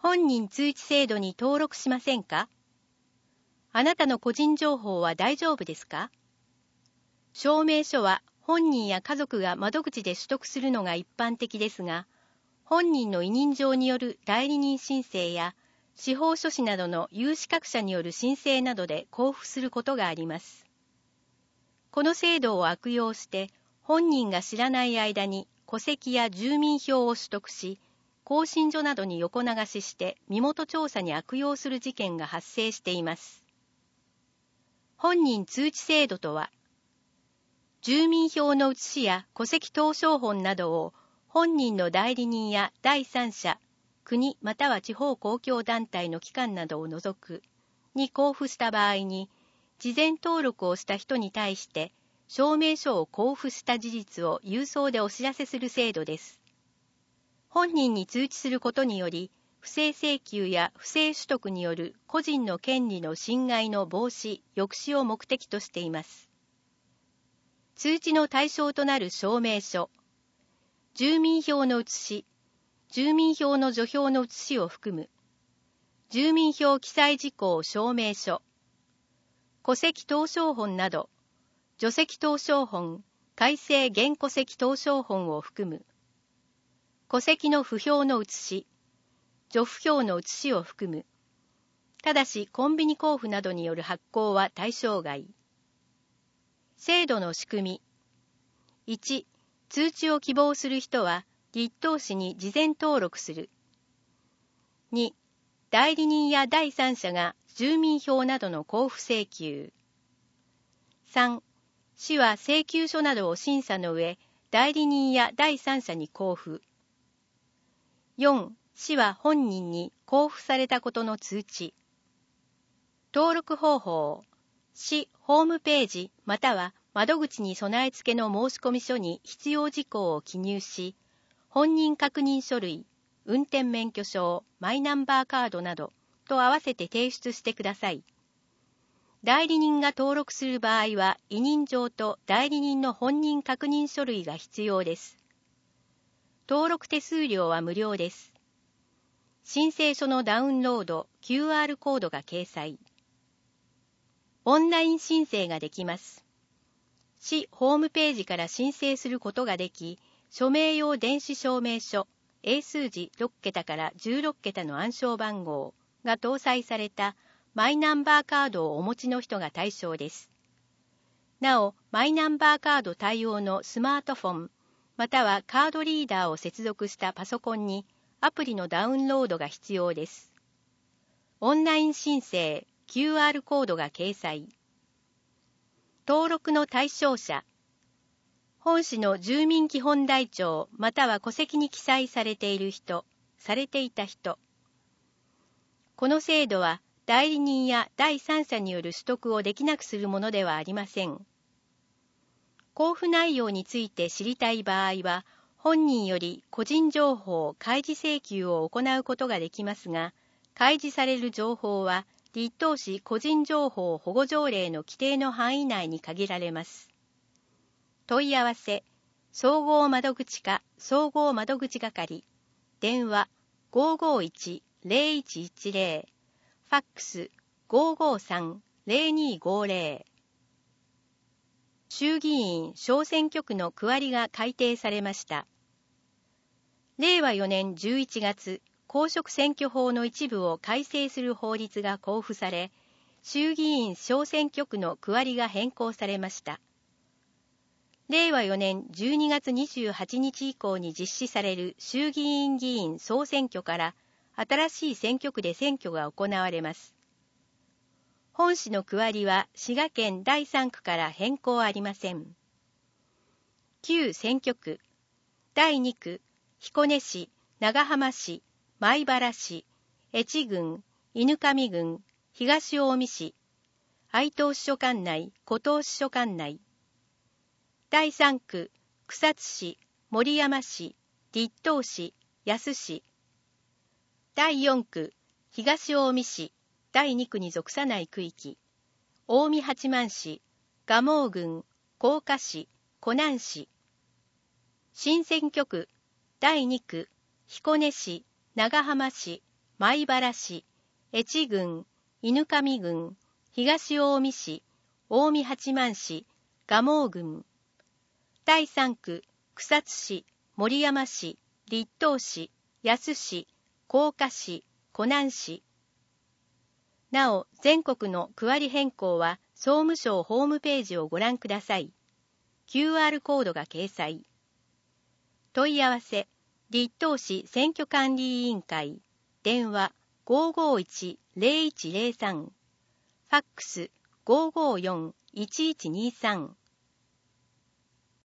本人通知制度に登録しませんか？あなたの個人情報は大丈夫ですか？証明書は本人や家族が窓口で取得するのが一般的ですが、本人の委任状による代理人申請や司法書士などの有資格者による申請などで交付することがあります。この制度を悪用して本人が知らない間に戸籍や住民票を取得し、更新所などに横流しして身元調査に悪用する事件が発生しています。本人通知制度とは、住民票の写しや戸籍謄商本などを本人の代理人や第三者、国または地方公共団体の機関などを除くに交付した場合に、事前登録をした人に対して証明書を交付した事実を郵送でお知らせする制度です。本人に通知することにより、不正請求や不正取得による個人の権利の侵害の防止・抑止を目的としています。通知の対象となる証明書、住民票の写し、住民票の除票の写しを含む、住民票記載事項証明書、戸籍謄商本など、除籍謄商本、改正現戸籍謄商本を含む、戸籍の不評の写し、除不評の写しを含む。ただしコンビニ交付などによる発行は対象外。制度の仕組み。1、通知を希望する人は立東市に事前登録する。2、代理人や第三者が住民票などの交付請求。3、市は請求書などを審査の上、代理人や第三者に交付。4、市は本人に交付されたことの通知。登録方法。市ホームページまたは窓口に備え付けの申込書に必要事項を記入し、本人確認書類、運転免許証、マイナンバーカードなどと合わせて提出してください。代理人が登録する場合は、委任状と代理人の本人確認書類が必要です。登録手数料は無料です。申請書のダウンロード、QR コードが掲載。オンライン申請ができます。市ホームページから申請することができ、署名用電子証明書、英数字6桁から16桁の暗証番号が搭載されたマイナンバーカードをお持ちの人が対象です。なお、マイナンバーカード対応のスマートフォン、またはカードリーダーを接続したパソコンにアプリのダウンロードが必要です。オンライン申請、QR コードが掲載。登録の対象者。本市の住民基本台帳または戸籍に記載されている人、されていた人。この制度は代理人や第三者による取得をできなくするものではありません。交付内容について知りたい場合は、本人より個人情報開示請求を行うことができますが、開示される情報は、立東市個人情報保護条例の規定の範囲内に限られます。問い合わせ、総合窓口課総合窓口係、電話551-0110、ファックス553-0250。衆議院小選挙区の区割りが改定されました。令和4年11月、公職選挙法の一部を改正する法律が公布され、衆議院小選挙区の区割りが変更されました。令和4年12月28日以降に実施される衆議院議員総選挙から新しい選挙区で選挙が行われます。本市の区割りは滋賀県第3区から変更ありません。旧選挙区、第2区、彦根市、長浜市、米原市、越郡、犬上郡、東近江市、愛東支所管内、湖東支所管内。第3区、草津市、森山市、立東市、野洲市。第4区、東近江市、第2区に属さない区域。近江八幡市、蒲生郡、甲賀市、湖南市。新選挙区、第2区、彦根市、長浜市、 米原市、越郡、犬上郡、東近江市、近江八幡市、蒲生郡。第3区、草津市、森山市、栗東市、安市、甲賀市、湖南市。なお、全国の区割り変更は総務省ホームページをご覧ください。QR コードが掲載。問い合わせ、栗東市選挙管理委員会、電話551-0103、ファックス554-1123。